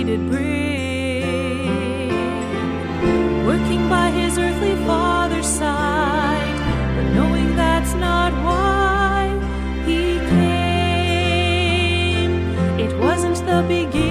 did bring, working by his earthly Father's side, but knowing that's not why he came. It wasn't the beginning